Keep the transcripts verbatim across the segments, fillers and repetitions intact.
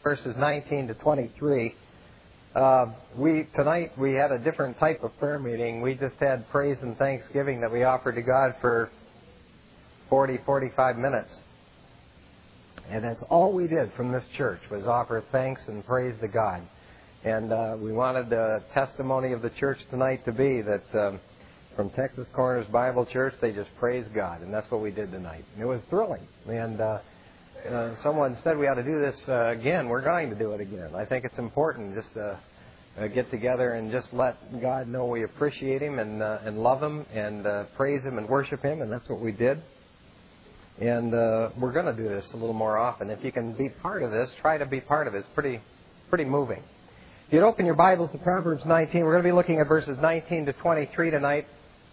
verses nineteen to twenty-three. Uh, we tonight we had a different type of prayer meeting. We just had praise and thanksgiving that we offered to God for forty, forty-five minutes. And that's all we did from this church was offer thanks and praise to God. And uh, we wanted the testimony of the church tonight to be that um, from Texas Corners Bible Church, they just praised God. And that's what we did tonight. And it was thrilling. And uh, uh, someone said we ought to do this uh, again. We're going to do it again. I think it's important just to uh, get together and just let God know we appreciate Him and, uh, and love Him and uh, praise Him and worship Him. And that's what we did. And uh, we're going to do this a little more often. If you can be part of this, try to be part of it. It's pretty, pretty moving. If you'd open your Bibles to Proverbs nineteen, we're going to be looking at verses nineteen to twenty-three tonight.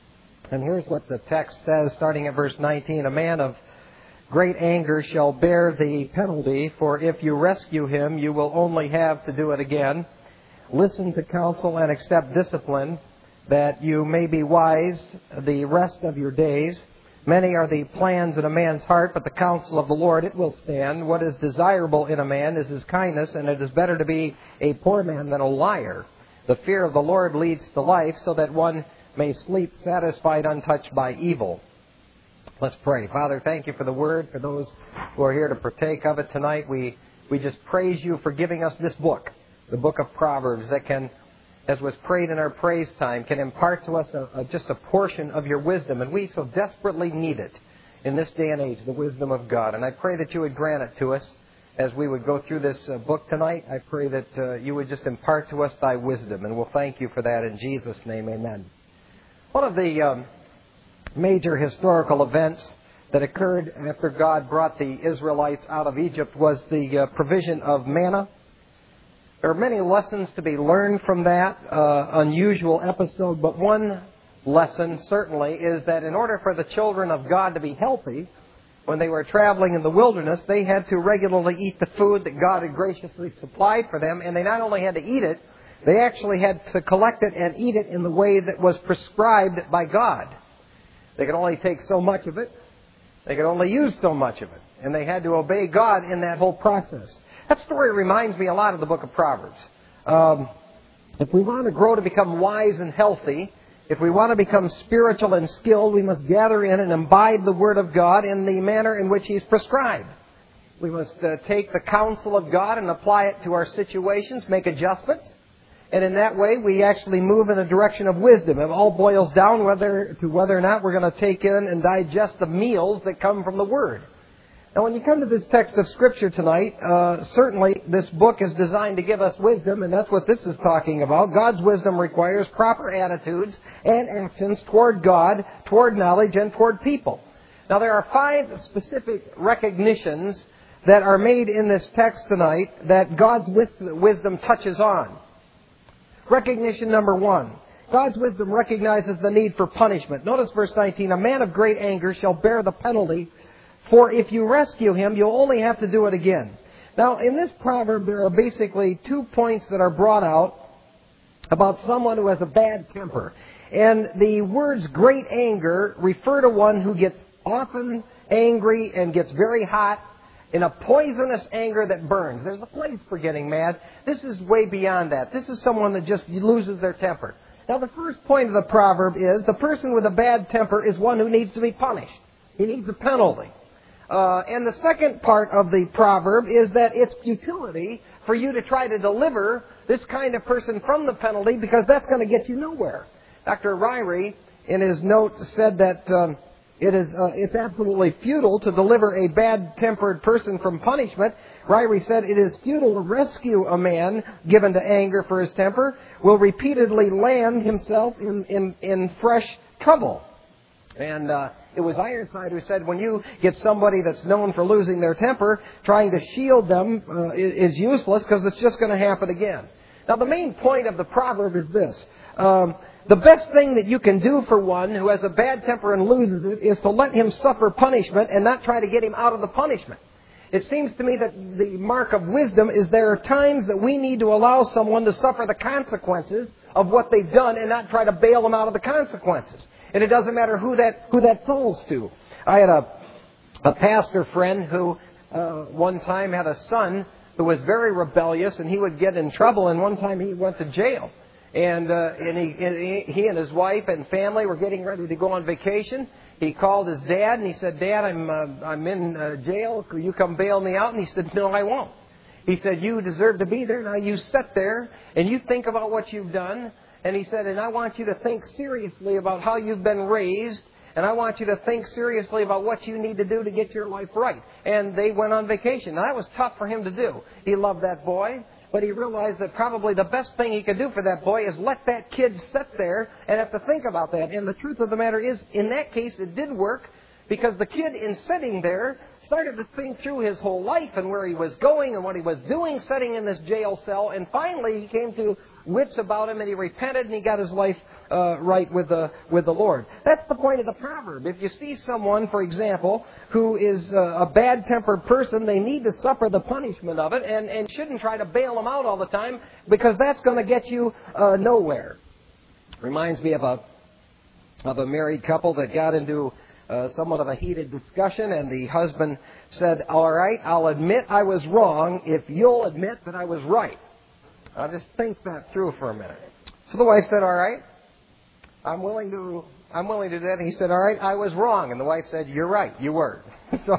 And here's what the text says, starting at verse nineteen. A man of great anger shall bear the penalty, for if you rescue him, you will only have to do it again. Listen to counsel and accept discipline, that you may be wise the rest of your days. Many are the plans in a man's heart, but the counsel of the Lord, it will stand. What is desirable in a man is his kindness, and it is better to be a poor man than a liar. The fear of the Lord leads to life, so that one may sleep satisfied, untouched by evil. Let's pray. Father, thank you for the word, for those who are here to partake of it tonight. We, we just praise you for giving us this book, the book of Proverbs, that can, as was prayed in our praise time, can impart to us a, a, just a portion of your wisdom. And we so desperately need it in this day and age, the wisdom of God. And I pray that you would grant it to us as we would go through this uh, book tonight. I pray that uh, you would just impart to us thy wisdom. And we'll thank you for that in Jesus' name. Amen. One of the um, major historical events that occurred after God brought the Israelites out of Egypt was the uh, provision of manna. There are many lessons to be learned from that uh, unusual episode, but one lesson certainly is that in order for the children of God to be healthy, when they were traveling in the wilderness, they had to regularly eat the food that God had graciously supplied for them, and they not only had to eat it, they actually had to collect it and eat it in the way that was prescribed by God. They could only take so much of it. They could only use so much of it, and they had to obey God in that whole process. That story reminds me a lot of the book of Proverbs. Um, if we want to grow to become wise and healthy, if we want to become spiritual and skilled, we must gather in and imbibe the Word of God in the manner in which He's prescribed. We must uh, take the counsel of God and apply it to our situations, make adjustments. And in that way, we actually move in a direction of wisdom. It all boils down whether to whether or not we're going to take in and digest the meals that come from the Word. Now, when you come to this text of Scripture tonight, uh, certainly this book is designed to give us wisdom, and that's what this is talking about. God's wisdom requires proper attitudes and actions toward God, toward knowledge, and toward people. Now, there are five specific recognitions that are made in this text tonight that God's wisdom touches on. Recognition number one. God's wisdom recognizes the need for punishment. Notice verse nineteen. A man of great anger shall bear the penalty, for if you rescue him, you'll only have to do it again. Now, in this proverb, there are basically two points that are brought out about someone who has a bad temper. And the words great anger refer to one who gets often angry and gets very hot in a poisonous anger that burns. There's a place for getting mad. This is way beyond that. This is someone that just loses their temper. Now, the first point of the proverb is the person with a bad temper is one who needs to be punished. He needs a penalty. Uh, and the second part of the proverb is that it's futility for you to try to deliver this kind of person from the penalty, because that's going to get you nowhere. Doctor Ryrie, in his note, said that um, it is uh, it's absolutely futile to deliver a bad-tempered person from punishment. Ryrie said it is futile to rescue a man given to anger for his temper, will repeatedly land himself in, in, in fresh trouble. And uh, it was Ironside who said when you get somebody that's known for losing their temper, trying to shield them uh, is useless, because it's just going to happen again. Now, the main point of the proverb is this. Um, the best thing that you can do for one who has a bad temper and loses it is to let him suffer punishment and not try to get him out of the punishment. It seems to me that the mark of wisdom is there are times that we need to allow someone to suffer the consequences of what they've done and not try to bail them out of the consequences. And it doesn't matter who that who that falls to. I had a a pastor friend who uh, one time had a son who was very rebellious, and he would get in trouble. And one time he went to jail. And, uh, and, he, and he, he and his wife and family were getting ready to go on vacation. He called his dad, and he said, Dad, I'm, uh, I'm in uh, jail. Will you come bail me out? And he said, No, I won't. He said, You deserve to be there. Now you sit there, and you think about what you've done. And he said, and I want you to think seriously about how you've been raised. And I want you to think seriously about what you need to do to get your life right. And they went on vacation. Now, that was tough for him to do. He loved that boy. But he realized that probably the best thing he could do for that boy is let that kid sit there and have to think about that. And the truth of the matter is, in that case, it did work, because the kid, in sitting there, started to think through his whole life and where he was going and what he was doing sitting in this jail cell. And finally, he came to wits about him, and he repented, and he got his life uh, right with the with the Lord. That's the point of the proverb. If you see someone, for example, who is uh, a bad-tempered person, they need to suffer the punishment of it, and, and shouldn't try to bail them out all the time, because that's going to get you uh, nowhere. Reminds me of a of a married couple that got into uh, somewhat of a heated discussion, and the husband said, "All right, I'll admit I was wrong if you'll admit that I was right." I'll just think that through for a minute. So the wife said, "All right, I'm willing to I'm willing to do that." And he said, "All right, I was wrong." And the wife said, "You're right, you were." So,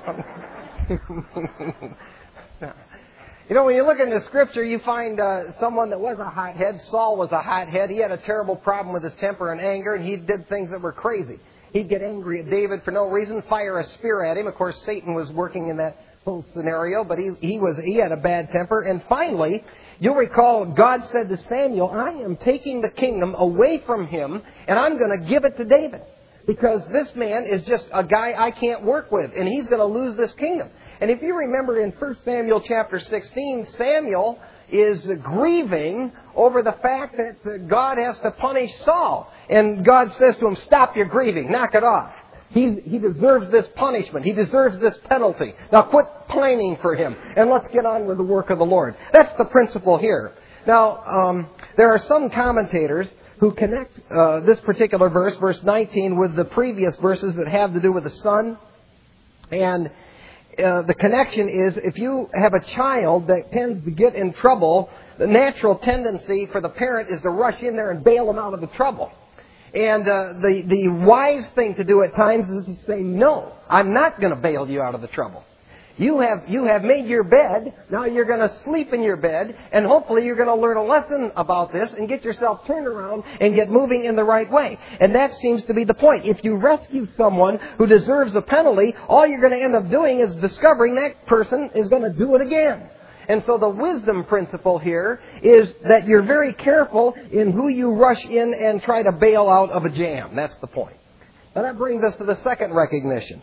you know, when you look into Scripture, you find uh, someone that was a hothead. Saul was a hothead. He had a terrible problem with his temper and anger, and he did things that were crazy. He'd get angry at David for no reason, fire a spear at him. Of course, Satan was working in that whole scenario, but he he was he had a bad temper. And finally, you'll recall God said to Samuel, "I am taking the kingdom away from him, and I'm going to give it to David, because this man is just a guy I can't work with, and he's going to lose this kingdom." And if you remember in First Samuel chapter sixteen, Samuel is grieving over the fact that God has to punish Saul. And God says to him, "Stop your grieving. Knock it off. He's, he deserves this punishment. He deserves this penalty. Now quit pining for him, and let's get on with the work of the Lord." That's the principle here. Now, um, there are some commentators who connect uh, this particular verse, verse nineteen, with the previous verses that have to do with the son. And uh, the connection is, if you have a child that tends to get in trouble, the natural tendency for the parent is to rush in there and bail them out of the trouble. And uh, the, the wise thing to do at times is to say, "No, I'm not going to bail you out of the trouble. You have you have made your bed. Now you're going to sleep in your bed, and hopefully you're going to learn a lesson about this and get yourself turned around and get moving in the right way." And that seems to be the point. If you rescue someone who deserves a penalty, all you're going to end up doing is discovering that person is going to do it again. And so the wisdom principle here is that you're very careful in who you rush in and try to bail out of a jam. That's the point. Now that brings us to the second recognition.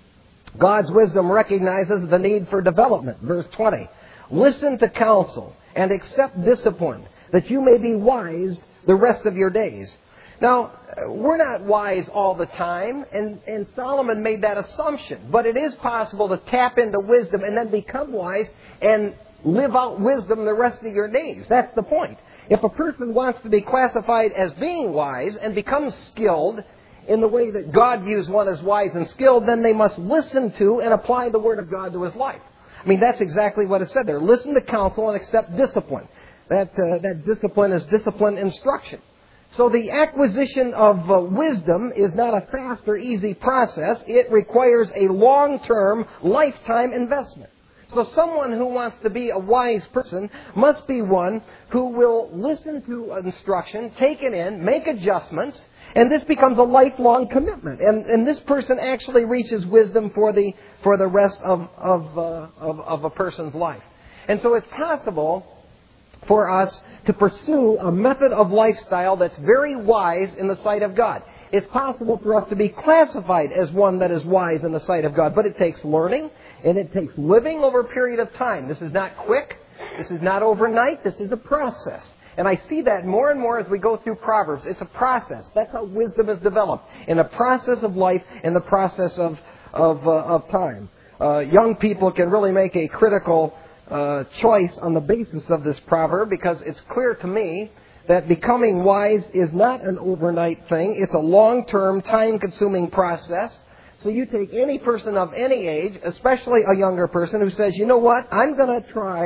God's wisdom recognizes the need for development. Verse twenty. "Listen to counsel and accept discipline, that you may be wise the rest of your days." Now, we're not wise all the time, and, and Solomon made that assumption. But it is possible to tap into wisdom and then become wise and live out wisdom the rest of your days. That's the point. If a person wants to be classified as being wise and become skilled in the way that God views one as wise and skilled, then they must listen to and apply the Word of God to his life. I mean, that's exactly what it said there. Listen to counsel and accept discipline. That, uh, that discipline is discipline instruction. So the acquisition of uh, wisdom is not a fast or easy process. It requires a long-term, lifetime investment. So someone who wants to be a wise person must be one who will listen to instruction, take it in, make adjustments, and this becomes a lifelong commitment. And, and this person actually reaches wisdom for the for the rest of of, uh, of of a person's life. And so it's possible for us to pursue a method of lifestyle that's very wise in the sight of God. It's possible for us to be classified as one that is wise in the sight of God, but it takes learning. And it takes living over a period of time. This is not quick. This is not overnight. This is a process. And I see that more and more as we go through Proverbs. It's a process. That's how wisdom is developed. In the process of life, in the process of of, uh, of time. Uh, young people can really make a critical uh, choice on the basis of this proverb, because it's clear to me that becoming wise is not an overnight thing. It's a long-term, time-consuming process. So you take any person of any age, especially a younger person, who says, "You know what? I'm going to try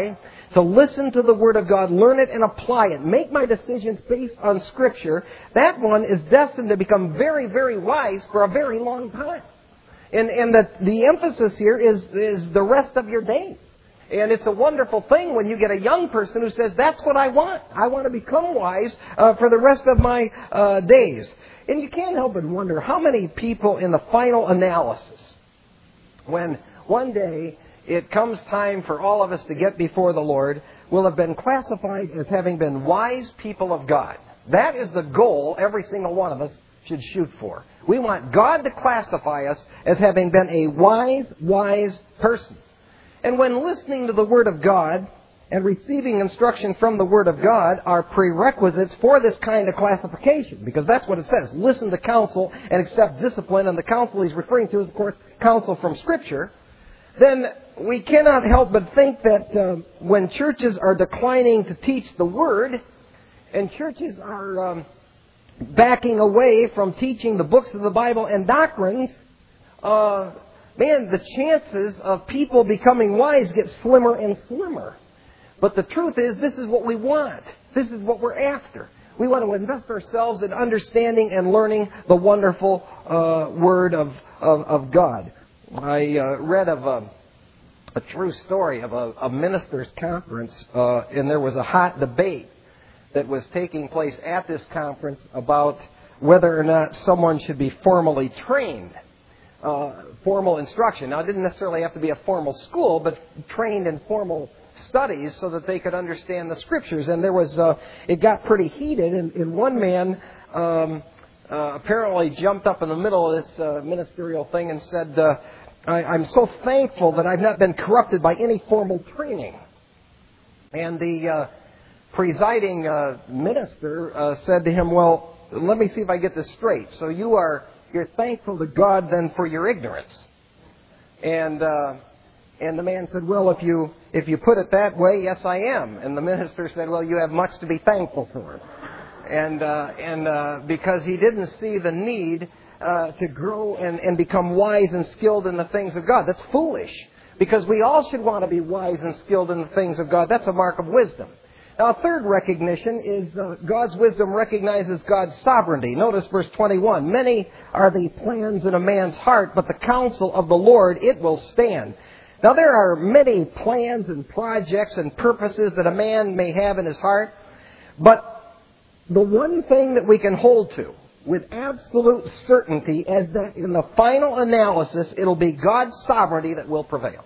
to listen to the Word of God, learn it and apply it, make my decisions based on Scripture, that one is destined to become very, very wise for a very long time. And, and the, the emphasis here is, is the rest of your days. And it's a wonderful thing when you get a young person who says, that's what I want. I want to become wise uh, for the rest of my uh, days. And you can't help but wonder how many people in the final analysis, when one day it comes time for all of us to get before the Lord, will have been classified as having been wise people of God. That is the goal every single one of us should shoot for. We want God to classify us as having been a wise, wise person. And when listening to the Word of God and receiving instruction from the Word of God are prerequisites for this kind of classification, because that's what it says. Listen to counsel and accept discipline, and the counsel he's referring to is, of course, counsel from Scripture. Then we cannot help but think that uh, when churches are declining to teach the Word, and churches are um, backing away from teaching the books of the Bible and doctrines, uh, man, the chances of people becoming wise get slimmer and slimmer. But the truth is, this is what we want. This is what we're after. We want to invest ourselves in understanding and learning the wonderful uh, Word of, of, of God. I uh, read of a, a true story of a, a minister's conference, uh, and there was a hot debate that was taking place at this conference about whether or not someone should be formally trained. Uh, formal instruction. Now, it didn't necessarily have to be a formal school, but trained in formal studies so that they could understand the Scriptures. And there was, uh, it got pretty heated, and, and one man um, uh, apparently jumped up in the middle of this uh, ministerial thing and said, uh, I, I'm so thankful that I've not been corrupted by any formal training. And the uh, presiding uh, minister uh, said to him, well, let me see if I get this straight. So you are You're thankful to God then for your ignorance. And uh, and the man said, well, if you if you put it that way, yes, I am. And the minister said, well, you have much to be thankful for. And uh, and uh, because he didn't see the need uh, to grow and, and become wise and skilled in the things of God. That's foolish. Because we all should want to be wise and skilled in the things of God. That's a mark of wisdom. Now, a third recognition is uh, God's wisdom recognizes God's sovereignty. Notice verse twenty-one. Many are the plans in a man's heart, but the counsel of the Lord, it will stand. Now, there are many plans and projects and purposes that a man may have in his heart, but the one thing that we can hold to with absolute certainty is that in the final analysis, it'll be God's sovereignty that will prevail.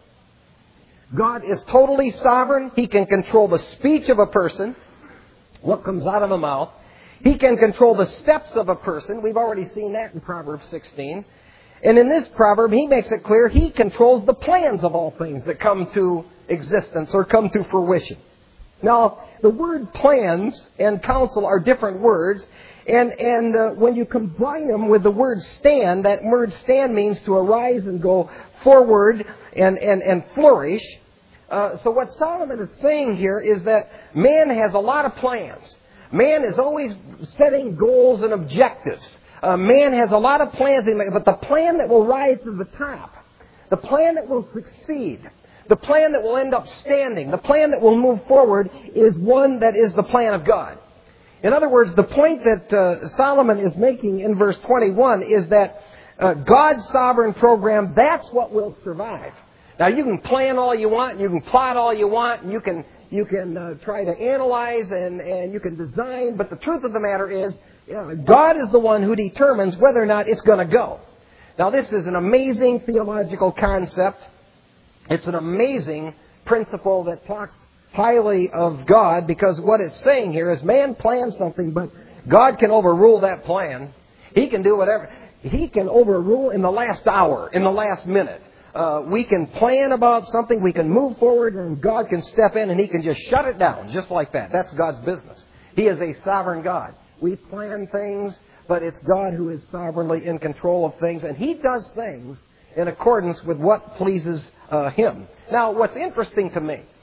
God is totally sovereign. He can control the speech of a person, what comes out of the mouth. He can control the steps of a person. We've already seen that in Proverbs sixteen. And in this proverb, he makes it clear he controls the plans of all things that come to existence or come to fruition. Now, the word plans and counsel are different words. And, and uh, when you combine them with the word stand, that word stand means to arise and go forward and, and, and flourish. Uh, so what Solomon is saying here is that man has a lot of plans. Man is always setting goals and objectives. Uh, man has a lot of plans, but the plan that will rise to the top, the plan that will succeed, the plan that will end up standing, the plan that will move forward is one that is the plan of God. In other words, the point that uh, Solomon is making in verse twenty-one is that uh, God's sovereign program, that's what will survive. Now, you can plan all you want, and you can plot all you want, and you can you can uh, try to analyze and, and you can design, but the truth of the matter is, you know, God is the one who determines whether or not it's going to go. Now, this is an amazing theological concept. It's an amazing principle that talks highly of God, because what it's saying here is man plans something, but God can overrule that plan. He can do whatever. He can overrule in the last hour, in the last minute. Uh, we can plan about something, we can move forward, and God can step in and He can just shut it down, just like that. That's God's business. He is a sovereign God. We plan things, but it's God who is sovereignly in control of things, and He does things in accordance with what pleases uh, Him. Now, what's interesting to me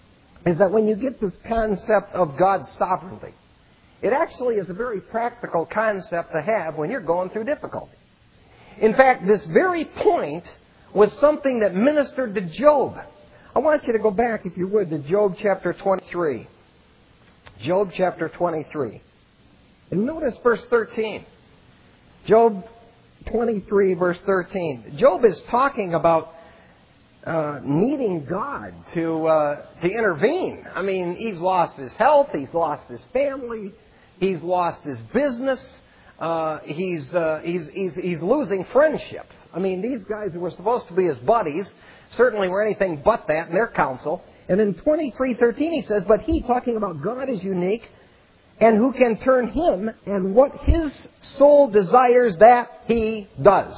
is that when you get this concept of God's sovereignty, it actually is a very practical concept to have when you're going through difficulty. In fact, this very point was something that ministered to Job. I want you to go back, if you would, to Job chapter twenty-three. Job chapter twenty-three. And notice verse thirteen. Job twenty-three, verse thirteen. Job is talking about uh, needing God to uh, to intervene. I mean, he's lost his health, he's lost his family, he's lost his business, uh, he's, uh, he's he's he's losing friendships. I mean, these guys who were supposed to be his buddies certainly were anything but that in their counsel. And in twenty-three thirteen he says, but he, talking about God, is unique, and who can turn him, and what his soul desires that he does.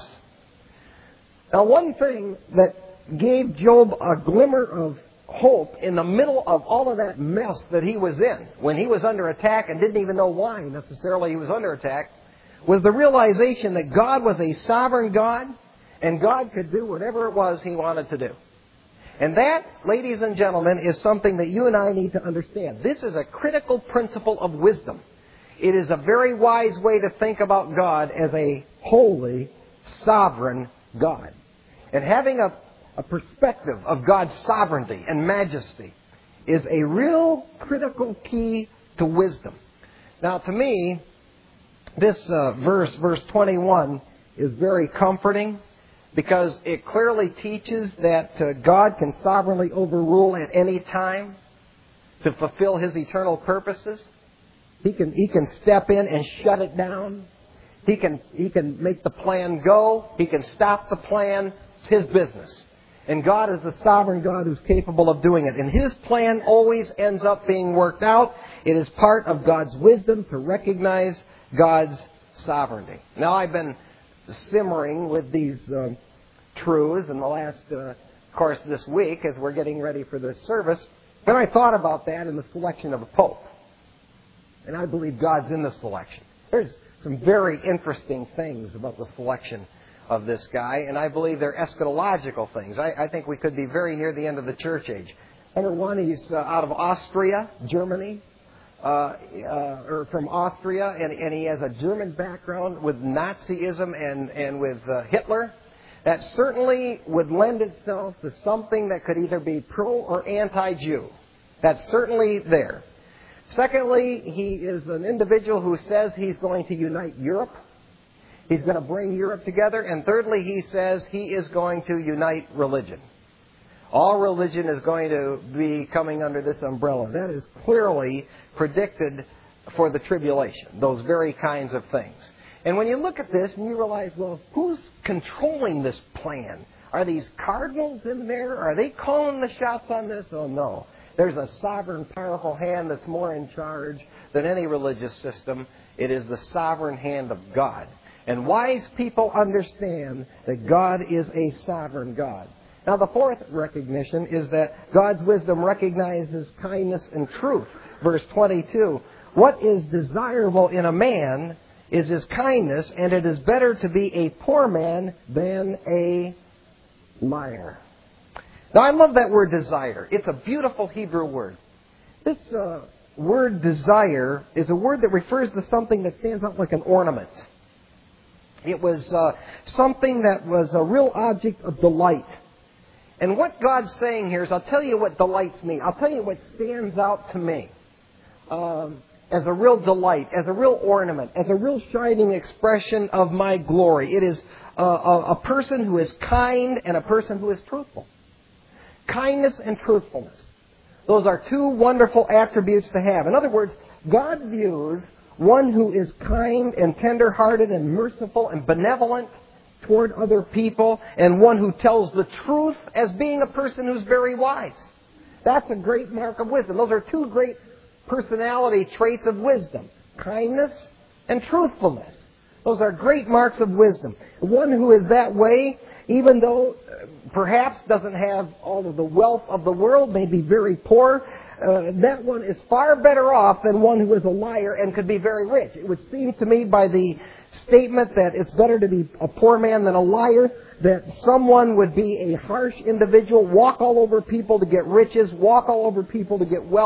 Now, one thing that gave Job a glimmer of hope in the middle of all of that mess that he was in, when he was under attack and didn't even know why necessarily he was under attack, was the realization that God was a sovereign God, and God could do whatever it was He wanted to do. And that, ladies and gentlemen, is something that you and I need to understand. This is a critical principle of wisdom. It is a very wise way to think about God as a holy, sovereign God. And having a, a perspective of God's sovereignty and majesty is a real critical key to wisdom. Now, to me, this uh, verse, verse twenty-one, is very comforting, because it clearly teaches that uh, God can sovereignly overrule at any time to fulfill His eternal purposes. He can He can step in and shut it down. He can He can make the plan go. He can stop the plan. It's His business. And God is the sovereign God who's capable of doing it. And His plan always ends up being worked out. It is part of God's wisdom to recognize God's sovereignty. Now, I've been simmering with these uh, truths in the last, uh, of course, this week as we're getting ready for this service. And I thought about that in the selection of a pope. And I believe God's in the selection. There's some very interesting things about the selection of this guy, and I believe they're eschatological things. I, I think we could be very near the end of the church age. Number one, he's uh, out of Austria, Germany. Uh, uh, or from Austria, and, and he has a German background with Nazism and, and with uh, Hitler. That certainly would lend itself to something that could either be pro or anti-Jew. That's certainly there. Secondly, he is an individual who says he's going to unite Europe. He's going to bring Europe together. And thirdly, he says he is going to unite religion. All religion is going to be coming under this umbrella. That is clearly predicted for the tribulation, those very kinds of things. And when you look at this and you realize, well, who's controlling this plan? Are these cardinals in there? Are they calling the shots on this? Oh, no. There's a sovereign, powerful hand that's more in charge than any religious system. It is the sovereign hand of God. And wise people understand that God is a sovereign God. Now, the fourth recognition is that God's wisdom recognizes kindness and truth. Verse twenty-two, what is desirable in a man is his kindness, and it is better to be a poor man than a liar. Now, I love that word desire. It's a beautiful Hebrew word. This uh, word desire is a word that refers to something that stands out like an ornament. It was uh, something that was a real object of delight. And what God's saying here is, I'll tell you what delights me. I'll tell you what stands out to me um, as a real delight, as a real ornament, as a real shining expression of my glory. It is uh, a, a person who is kind and a person who is truthful. Kindness and truthfulness. Those are two wonderful attributes to have. In other words, God views one who is kind and tender-hearted and merciful and benevolent toward other people, and one who tells the truth as being a person who's very wise. That's a great mark of wisdom. Those are two great personality traits of wisdom. Kindness and truthfulness. Those are great marks of wisdom. One who is that way, even though perhaps doesn't have all of the wealth of the world, may be very poor, uh, that one is far better off than one who is a liar and could be very rich. It would seem to me by the statement that it's better to be a poor man than a liar, that someone would be a harsh individual, walk all over people to get riches, walk all over people to get wealth,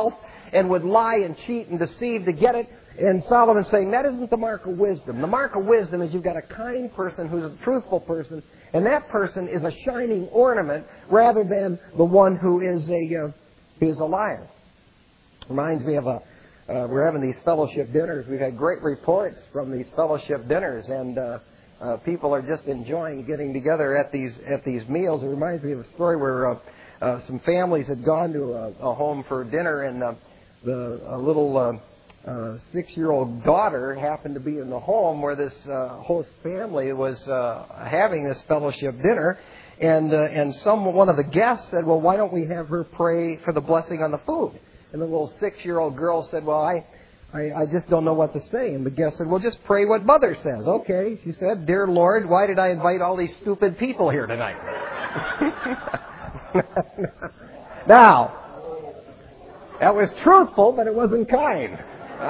and would lie and cheat and deceive to get it. And Solomon's saying that isn't the mark of wisdom. The mark of wisdom is you've got a kind person who's a truthful person, and that person is a shining ornament rather than the one who is a uh, who is a liar. Reminds me of a uh, we're having these fellowship dinners. We've had great reports from these fellowship dinners, and uh, uh, people are just enjoying getting together at these at these meals. It reminds me of a story where uh, uh, some families had gone to a, a home for dinner, and uh, the a little. Uh, Uh, six-year-old daughter happened to be in the home where this uh, host family was uh, having this fellowship dinner, and uh, and some one of the guests said, "Well, why don't we have her pray for the blessing on the food?" And the little six-year-old girl said, "Well, I, I, I just don't know what to say." And the guest said, "Well, just pray what Mother says." "Okay," she said, "Dear Lord, why did I invite all these stupid people here tonight?" Now, that was truthful, but it wasn't kind. Uh,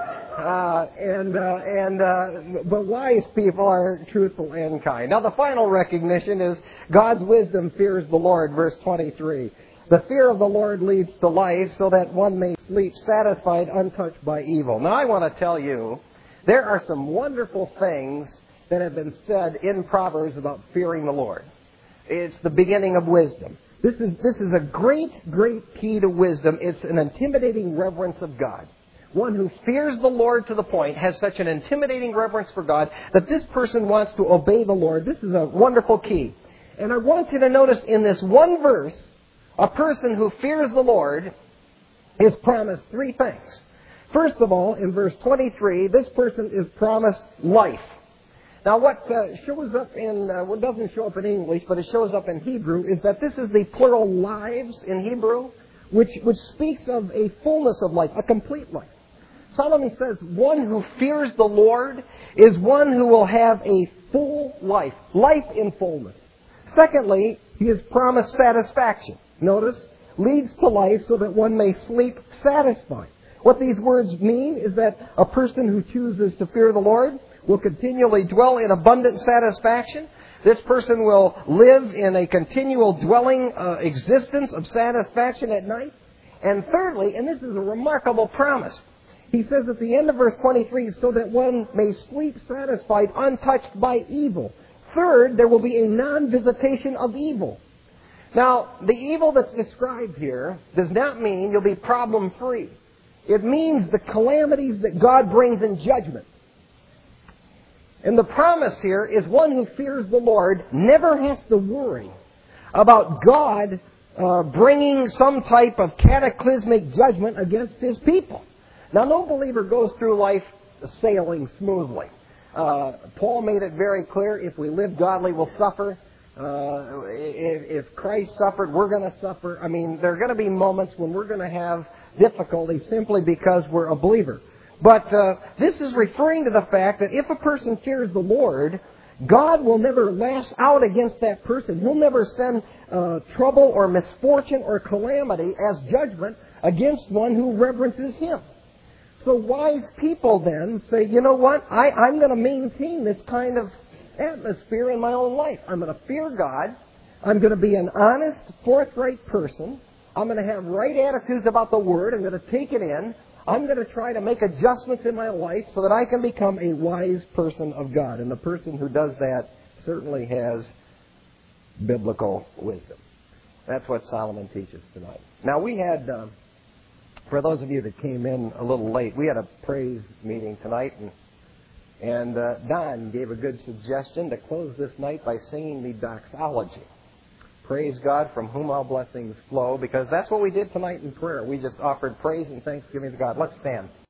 uh, and uh, and uh, but wise people are truthful and kind. Now, the final recognition is God's wisdom fears the Lord, verse twenty-three. The fear of the Lord leads to life, so that one may sleep satisfied, untouched by evil. Now, I want to tell you, there are some wonderful things that have been said in Proverbs about fearing the Lord. It's the beginning of wisdom. This is this is a great, great key to wisdom. It's an intimidating reverence of God. One who fears the Lord to the point, has such an intimidating reverence for God, that this person wants to obey the Lord. This is a wonderful key. And I want you to notice in this one verse, a person who fears the Lord is promised three things. First of all, in verse twenty-three, this person is promised life. Now, what uh, shows up in, uh, what doesn't show up in English, but it shows up in Hebrew, is that this is the plural lives in Hebrew, which, which speaks of a fullness of life, a complete life. Solomon says one who fears the Lord is one who will have a full life, life in fullness. Secondly, he is promised satisfaction. Notice, leads to life so that one may sleep satisfied. What these words mean is that a person who chooses to fear the Lord will continually dwell in abundant satisfaction. This person will live in a continual dwelling uh, existence of satisfaction at night. And thirdly, and this is a remarkable promise, he says at the end of verse twenty-three, so that one may sleep satisfied, untouched by evil. Third, there will be a non-visitation of evil. Now, the evil that's described here does not mean you'll be problem-free. It means the calamities that God brings in judgment. And the promise here is one who fears the Lord never has to worry about God uh, bringing some type of cataclysmic judgment against His people. Now, no believer goes through life sailing smoothly. Uh, Paul made it very clear, if we live godly, we'll suffer. Uh, if, if Christ suffered, we're going to suffer. I mean, there are going to be moments when we're going to have difficulty simply because we're a believer. But uh, this is referring to the fact that if a person fears the Lord, God will never lash out against that person. He'll never send uh, trouble or misfortune or calamity as judgment against one who reverences Him. So wise people then say, you know what, I, I'm going to maintain this kind of atmosphere in my own life. I'm going to fear God. I'm going to be an honest, forthright person. I'm going to have right attitudes about the Word. I'm going to take it in. I'm going to try to make adjustments in my life so that I can become a wise person of God. And the person who does that certainly has biblical wisdom. That's what Solomon teaches tonight. Now, we had... Um, For those of you that came in a little late, we had a praise meeting tonight, and, and uh, Don gave a good suggestion to close this night by singing the doxology. Praise God, from whom all blessings flow, because that's what we did tonight in prayer. We just offered praise and thanksgiving to God. Let's stand.